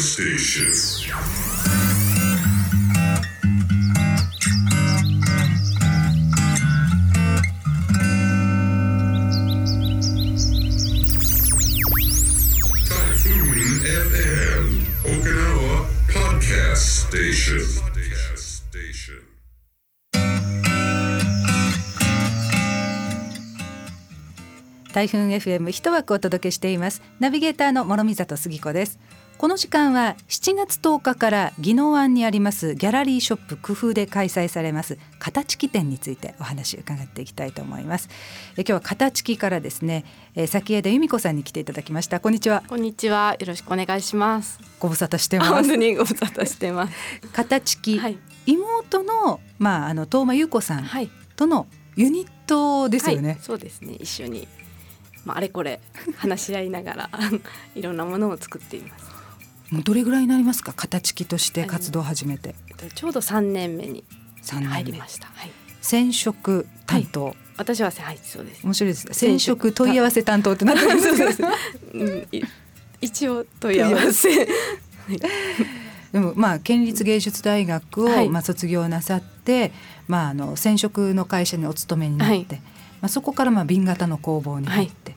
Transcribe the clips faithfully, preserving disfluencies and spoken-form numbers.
Station. 台風 エフエム 一枠お届けしています。ナビゲーターの諸見里杉子です。この時間はしちがつとおかから宜野湾にありますギャラリーショップ工夫で開催されます形木展についてお話を伺っていきたいと思います。え今日は形木からですね、え先枝由美子さんに来ていただきました。こんにちは。 こんにちは、よろしくお願いします。 ご無沙汰してます。 本当にご無沙汰してます形木、 はい、 妹の、まあ、あの東間優子さんとのユニットですよね。 はい、そうですね、一緒に、まあ、あれこれ話し合いながらいろんなものを作っています。 もうどれぐらいになりますか、形木として活動を始めて。 ちょうどさんねんめに入りました。はい、 染色担当、はい、 私は、はい、そうです。 面白いですね。染色問い合わせ担当ってなってるんですかうん、一応問い合わせでもまあ県立芸術大学を、はい、まあ、卒業なさって、まあ、あの染色の会社にお勤めになって、はい、まあ、そこからまあ紅型の工房に入って、はい、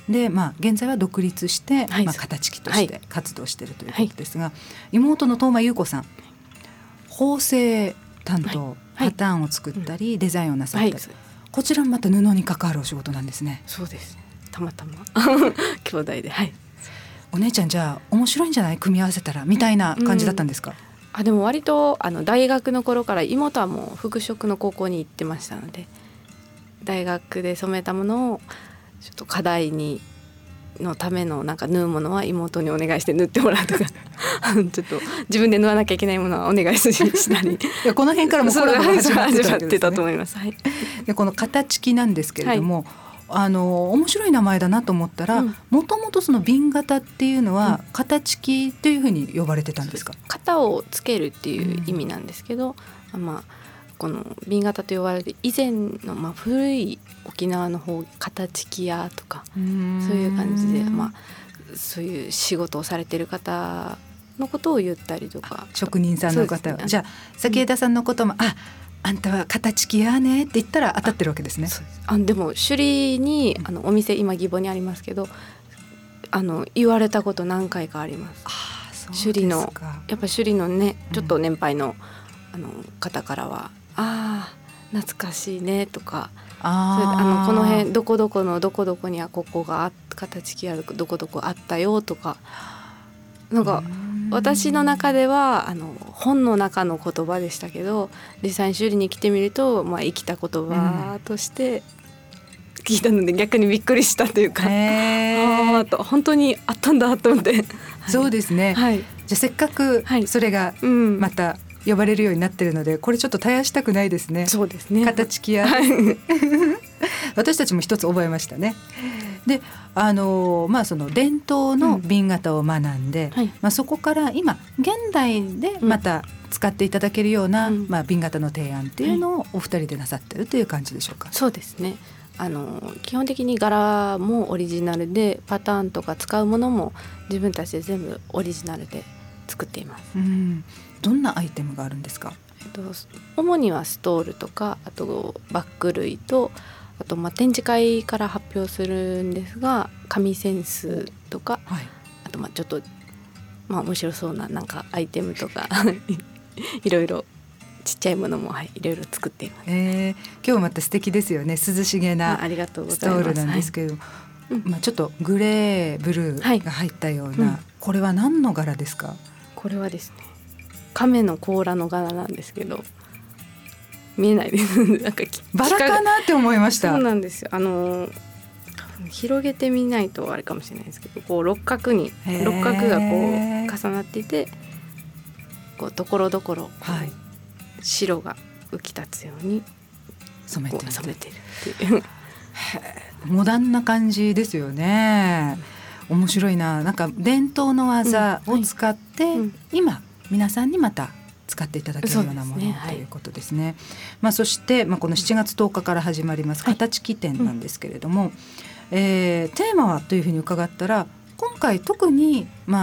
でまあ、現在は独立して、はい、まあ、形木として活動しているということですが、はい、妹の東間優子さん、縫製担当、はい、パターンを作ったり、うん、デザインをなさったり、はい、こちらもまた布に関わるお仕事なんですね。 そうです、たまたま兄弟で、はい、 お姉ちゃんじゃあ面白いんじゃない、組み合わせたらみたいな感じだったんですか。うん、 あでも割とあの大学の頃から妹はもう服飾の高校に行ってましたので、大学で染めたものをちょっと課題にのためのなんか縫うものは妹にお願いして縫ってもらうとかちょっと自分で縫わなきゃいけないものはお願いしたりいやこの辺からもコラボが始まってたわけですね。 たと思います。はい、 でこの形木なんですけれども、はい、あの面白い名前だなと思ったら、もともとその紅型っていうのは形木というふうに呼ばれてたんですか。 型をつけるっていう意味なんですけど、うん、まあこの紅型と呼ばれる以前の、まあ、古い沖縄の方形木屋とかそういう感じで、まあ、そういう仕事をされている方のことを言ったりとか、 職人さんの方、ね、じゃあ先枝さんのことも、うん、ああんたは形木屋ねって言ったら当たってるわけですね。 あでも首里にあのお店今義母にありますけど、あの言われたこと何回かあります。 あそうですか。 首里のやっぱ首里のねちょっと年配の、うん、あの方からはあ懐かしいねとか、あそれであのこの辺どこどこのどこどこにはここがあ形木あるどこどこあったよとか、なんか私の中ではあの本の中の言葉でしたけど、実際に修理に来てみると、まあ、生きた言葉として聞いたので逆にびっくりしたというか、ああと本当にあったんだと思って、はい、 そうですね、はい、じゃあせっかくそれがまた呼ばれるようになってるので、これちょっと絶やしたくないですね。 そうですね、 形木屋、はい、私たちも一つ覚えましたね。であの、まあ、その伝統の紅型を学んで、うんはい、まあ、そこから今現代でまた使っていただけるような、うんまあ、紅型の提案っていうのをお二人でなさってるという感じでしょうか。 そうですね、あの基本的に柄もオリジナルで、パターンとか使うものも自分たちで全部オリジナルで作っています。 うん、どんなアイテムがあるんですか。 えっと、主にはストールとか、あとバッグ類と、あとまあ展示会から発表するんですが紙センスとか、はい、あとまあちょっと、まあ、面白そうななんかアイテムとかいろいろちっちゃいものも、はい、いろいろ作っています。 えー、今日また素敵ですよね。涼しげなストールなんですけれども、はい、まあ、ちょっとグレーブルーが入ったような、はい、うん、これは何の柄ですか。 これはですね、亀の甲羅の柄なんですけど、見えないですなんかバラかなって思いました。 そうなんですよ、あの広げてみないとあれかもしれないですけど、こう六角に六角がこう重なっていて、こうところどころ白が浮き立つように染めてる、染めてるっていうモダンな感じですよね。面白いな。なんか伝統の技を使って、うんはい、今皆さんにまた使っていただけるようなもの、ね、ということですね。はい、まあ、そして、まあ、このしちがつとおかから始まります形木展なんですけれども、はい、えー、テーマはというふうに伺ったら、今回特に、まあ、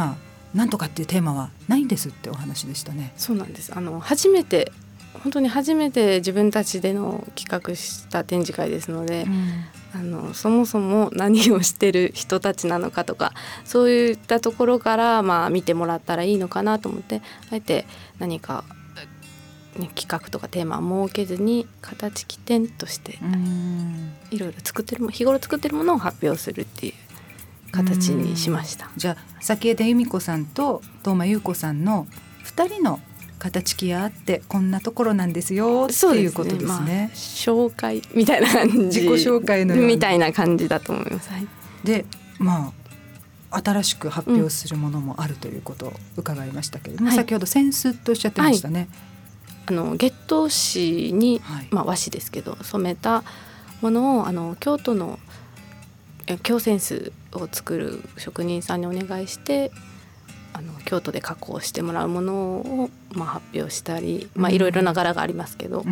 なんとかっていうテーマはないんですってお話でしたね。 そうなんです。あの初めて本当に初めて自分たちでの企画した展示会ですので、うん、あのそもそも何をしてる人たちなのかとかそういったところから、まあ、見てもらったらいいのかなと思って、あえて何か、ね、企画とかテーマを設けずに形起点としていろいろ作ってる日頃作ってるものを発表するっていう形にしました。 じゃあ先枝由美子さんと東間優子さんのふたりの形きあってこんなところなんですよっていうことですね。まあ、 紹介みたいな感じ、 自己紹介のようみたいな感じだと思います。はい、 でまあ新しく発表するものもあるということを伺いましたけれども、うん、先ほど扇子とおっしゃってましたね。 はい、あの月桃紙に、はい、まあ、和紙ですけど染めたものをあの京都の京扇子を作る職人さんにお願いしてあの京都で加工してもらうものを、まあ、発表したり、まあ、いろいろな柄がありますけど、うん、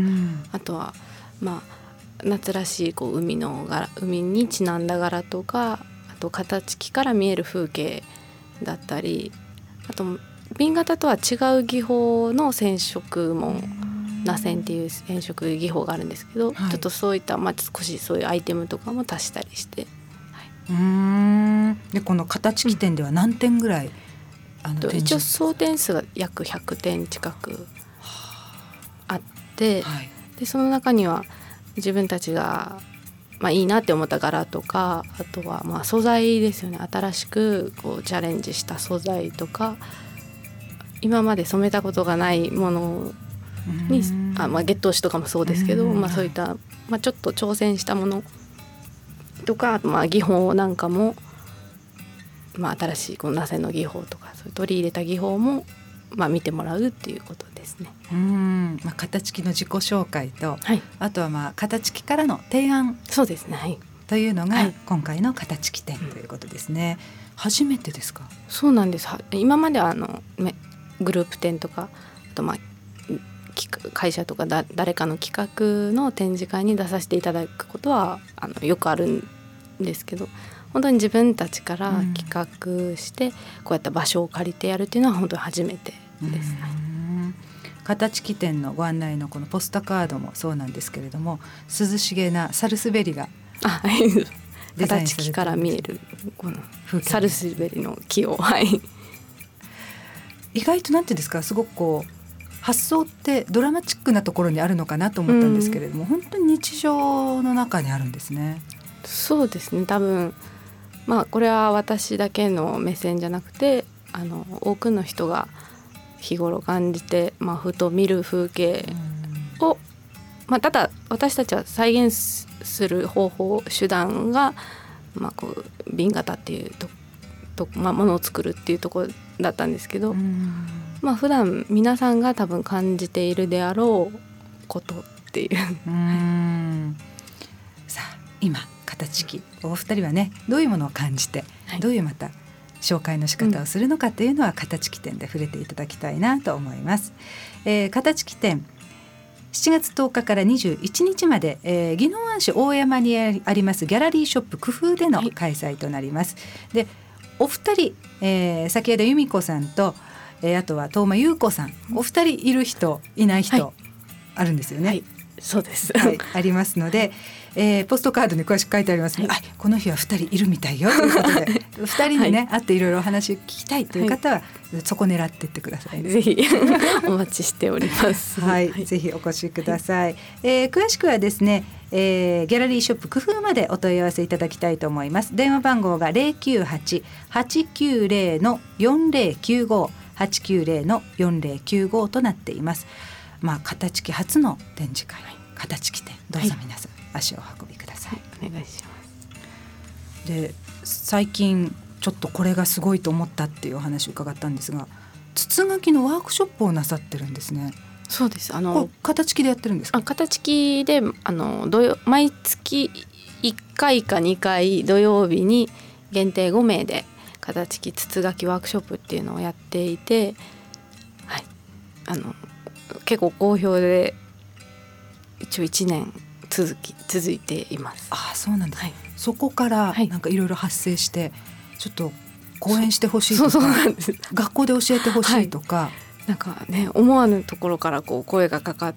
あとは、まあ、夏らしいこう海の柄、海にちなんだ柄とか、あと形木から見える風景だったり、あと紅型とは違う技法の染色も螺旋っていう染色技法があるんですけど、はい、ちょっとそういった、まあ、少しそういうアイテムとかも足したりして、はい、 うーんでこの形起点では何点ぐらい、うん、 あの一応総点数が約ひゃくてん近くあって、はい、でその中には自分たちが、まあ、いいなって思った柄とか、あとはまあ素材ですよね。新しくこうチャレンジした素材とか、今まで染めたことがないものに、あ、まあ、月桃紙とかもそうですけど、まあ、そういった、まあ、ちょっと挑戦したものとか、まあ、技法なんかも、まあ、新しいこの螺旋の技法とかそういう取り入れた技法も、まあ、見てもらうっていうことですね。 うん、まあ、形木の自己紹介と、はい、あとはまあ形木からの提案、 そうですね、はい、 というのが今回の形木展ということですね。うん、初めてですか？ そうなんです。今まではあのグループ展とか、あとまあ会社とかだ誰かの企画の展示会に出させていただくことはあのよくあるんですけど、本当に自分たちから企画して、うん、こうやった場所を借りてやるっていうのは本当に初めてです。 形起点のご案内のこのポスタカードもそうなんですけれども、涼しげなサルスベリが形木から見えるこのサルスベリの木を、はい、 意外となんていうんですか、すごくこう発想ってドラマチックなところにあるのかなと思ったんですけれども、うん、本当に日常の中にあるんですね。 そうですね、多分まあこれは私だけの目線じゃなくて、あの多くの人が日頃感じて、まあ、ふと見る風景を、うんまあ、ただ私たちは再現する方法手段が、まあ、こう紅型っていうとと、まあ、ものを作るっていうところだったんですけど、うんまあ、普段皆さんが多分感じているであろうことっていううんさあ今形木お二人はね、どういうものを感じて、はい、どういうまた紹介の仕方をするのかというのは形木展で触れていただきたいなと思います。えー、形木展しちがつとおかからにじゅういちにちまで、えー、宜野湾市大山にありますギャラリーショップ工夫での開催となります。はい、でお二人、えー、先ほど由美子さんと、えー、あとは東間優子さん、お二人いる人いない人、はい、あるんですよね。 はい、そうです、 はい、ありますので、えー、ポストカードに詳しく書いてあります、ねはい、この日はふたりいるみたいよということでふたりにね、はい、会っていろいろお話を聞きたいという方は、はい、そこ狙っていってください、ね、 ぜひお待ちしております、 はいはい、ぜひお越しください、はいえー、詳しくはですね、えー、ギャラリーショップ工夫までお問い合わせいただきたいと思います。電話番号が ゼロきゅうはち はちきゅうゼロ よんゼロきゅうご はちきゅうゼロ よんゼロきゅうごとなっています。まあ、形木初の展示会、はい、形木展どうぞ皆さん、はい、足を運びください、 はい、お願いします。 で最近ちょっとこれがすごいと思ったっていうお話を伺ったんですが、筒書きのワークショップをなさってるんですね。 そうです。あの形木でやってるんですか？ あ形木であの土曜毎月いっかいかにかい土曜日に限定ごめいで形木筒書きワークショップっていうのをやっていて、はい、あの結構好評で一応いちねん続き続いています。 ああそうなんです、はい、そこからなんかいろいろ発生して、はい、ちょっと講演してほしいとか、 そうそうなんです。 学校で教えてほしいとか、はい、 なんかね思わぬところからこう声がかかって、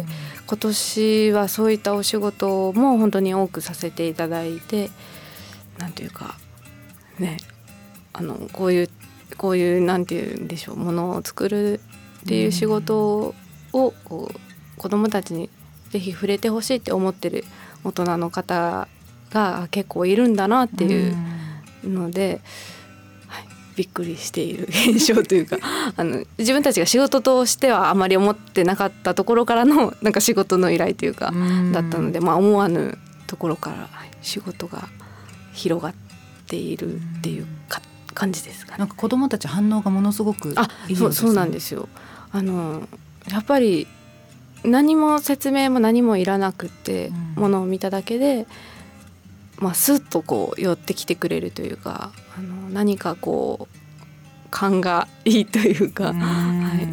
今年はそういったお仕事も本当に多くさせていただいて、なんていうかね、あのこういうこういうなんていうんでしょう、ものを作るっていう仕事をこう子どもたちにぜひ触れてほしいって思ってる大人の方が結構いるんだなっていうので、はい、びっくりしている現象というかあの自分たちが仕事としてはあまり思ってなかったところからのなんか仕事の依頼というかだったので、まあ、思わぬところから仕事が広がっているっていうか感じですかね。 なんか子どもたち反応がものすごくいいようですね。 あ、そう、そうなんですよ。あのやっぱり何も説明も何もいらなくて、うん、ものを見ただけで、まあ、スッとこう寄ってきてくれるというか、あの何かこう勘がいいというか、はい、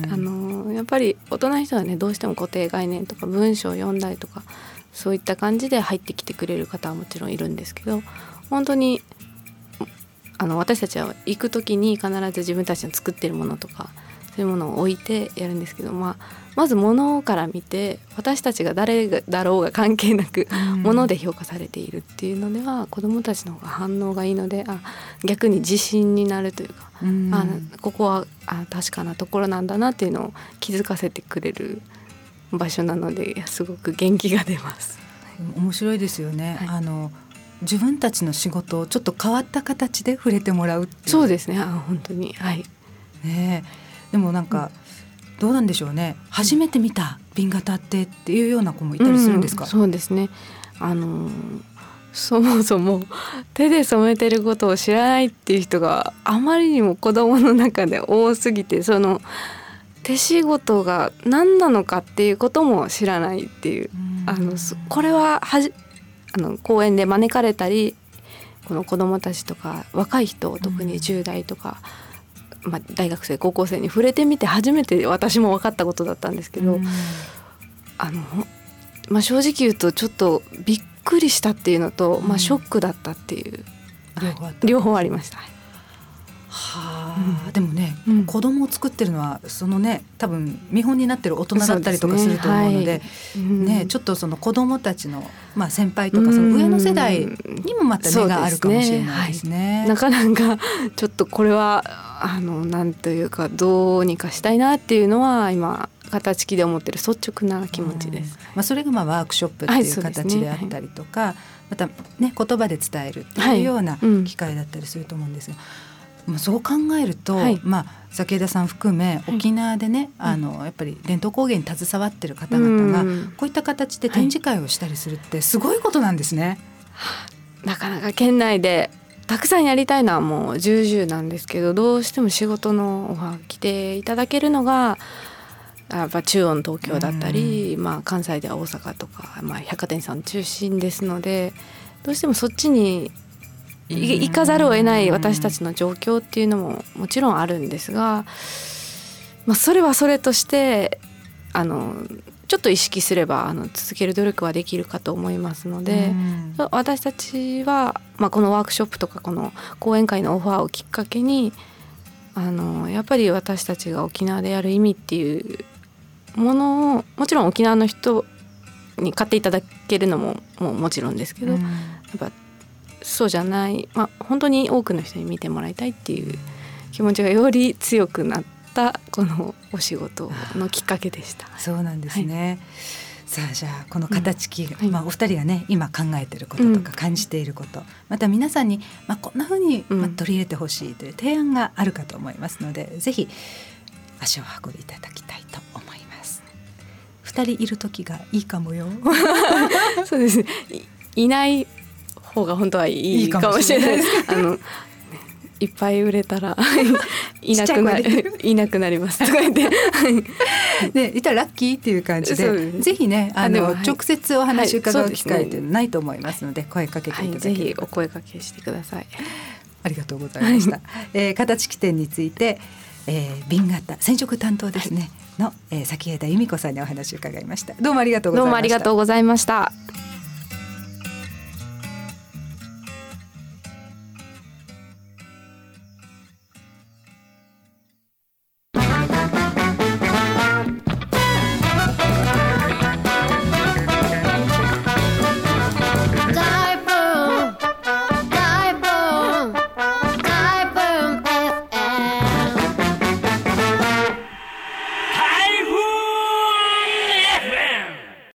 あのやっぱり大人の人はねどうしても固定概念とか文章を読んだりとかそういった感じで入ってきてくれる方はもちろんいるんですけど、本当にあの私たちは行く時に必ず自分たちの作ってるものとかそういうものを置いてやるんですけど、まあ、まず物から見て私たちが誰だろうが関係なく物で評価されているっていうのでは子どもたちの方が反応がいいので、あ逆に自信になるというか、うん、あここはあ確かなところなんだなっていうのを気づかせてくれる場所なのですごく元気が出ます。 面白いですよね、はい、あの自分たちの仕事をちょっと変わった形で触れてもらうっていう。 そうですね、あ本当に、はい、 ね、でもなんか、うん、どうなんでしょうね、初めて見た紅型ってっていうような子もいたりするんですか？ うん、そうですね、あのー、そもそも手で染めてることを知らないっていう人があまりにも子どもの中で多すぎて、その手仕事が何なのかっていうことも知らないっていう、うん、あのこれははじあの講演で招かれたり、この子どもたちとか若い人、特にじゅう代とか、うんまあ、大学生高校生に触れてみて初めて私も分かったことだったんですけど、うん、あのまあ、正直言うとちょっとびっくりしたっていうのと、まあ、ショックだったっていう、うん、両方あった、両方ありました。 はあ、うん、でもね、うん、子供を作ってるのはそのね多分見本になってる大人だったりとかすると思うので、そうですね、はい、ね、ちょっとその子供たちの、まあ、先輩とかその上の世代にもまた目があるかもしれないですね。 なかなかちょっとこれはあのなんというかどうにかしたいなっていうのは今形で思ってる率直な気持ちです。 まあ、それがまあワークショップっていう形であったりとか、はい、またね言葉で伝えるっていうような機会だったりすると思うんですが、はい、うん、まあ、そう考えると、はい、まあ、崎枝さん含め沖縄でね、はい、あのやっぱり伝統工芸に携わってる方々がこういった形で展示会をしたりするってすごいことなんですね。 はい、なかなか県内でたくさんやりたいのはもう重々なんですけど、どうしても仕事のオファー来ていただけるのがやっぱ中央の東京だったり、まあ、関西では大阪とか、まあ、百貨店さん中心ですので、どうしてもそっちに行かざるを得ない私たちの状況っていうのももちろんあるんですが、まあ、それはそれとしてあのちょっと意識すればあの続ける努力はできるかと思いますので、私たちは、まあ、このワークショップとかこの講演会のオファーをきっかけにあのやっぱり私たちが沖縄でやる意味っていうものをもちろん沖縄の人に買っていただけるのももうもちろんですけど、やっぱそうじゃない、まあ、本当に多くの人に見てもらいたいっていう気持ちがより強くなったこのお仕事のきっかけでした。 そうなんですね、はい、さあじゃあこの形木、うん、はい、まあ、お二人がね今考えていることとか感じていること、うん、また皆さんに、まあ、こんな風に、まあ、取り入れてほしいという提案があるかと思いますので、ぜひ足を運びいただきたいと思います。二人いる時がいいかもよそうですね、 い, いない方が本当はいいかもしれないです。あのいっぱい売れたらいなくなりいなくなりますとか言ってでいたらラッキーっていう感じ で, でぜひねあの、はい、直接お話伺う機会ってないと思いますので、はい、声かけていただければ、はい、ぜひお声かけしてください。 ありがとうございました、えー、形木店について、えー、紅型染色担当ですね、はい、の、えー、崎枝由美子さんにお話を伺いました。どうもありがとうございました。 どうもありがとうございました。